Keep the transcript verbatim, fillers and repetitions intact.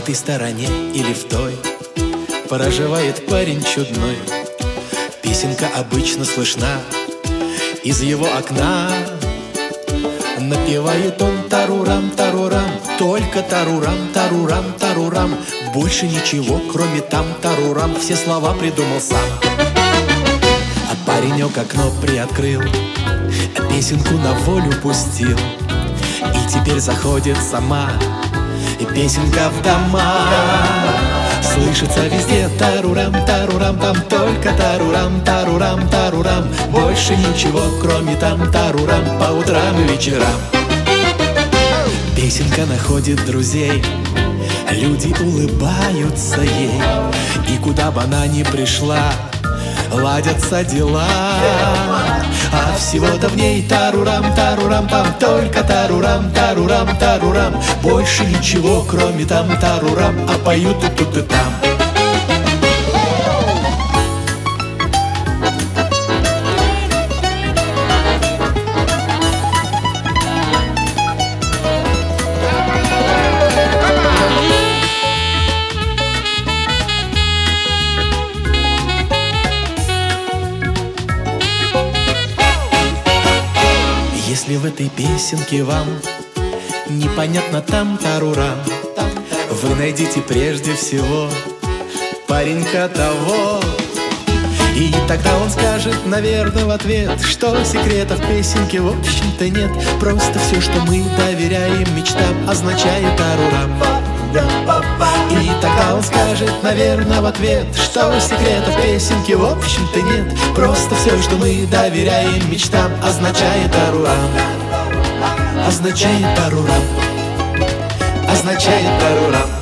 этой стороне или в той проживает парень чудной. Песенка обычно слышна из его окна. Напевает он тарурам, тарурам, только тарурам, тарурам, тарурам. Больше ничего, кроме там тарурам, все слова придумал сам. А паренек окно приоткрыл, песенку на волю пустил, и теперь заходит сама, и песенка в дома. Слышится везде тарурам, тарурам, там только тарурам, тарурам, тарурам. Больше ничего, кроме там тарурам, по утрам и вечерам. Песенка находит друзей, люди улыбаются ей, и куда бы она ни пришла, ладятся дела. А всего-то в ней тарурам, тарурам, там только тарурам, тарурам, тарурам. Больше ничего, кроме там тарурам, а поют и тут и там. Если в этой песенке вам непонятно там тарурам, вы найдите прежде всего паренька того. И тогда он скажет, наверное, в ответ, что секретов песенки в общем-то нет. Просто все, что мы доверяем мечтам, означает тарурам. И тогда он скажет, наверное, в ответ, что секретов песенки в общем-то нет. Просто все, что мы доверяем мечтам, означает тарурам. Означает тарурам. Означает тарурам.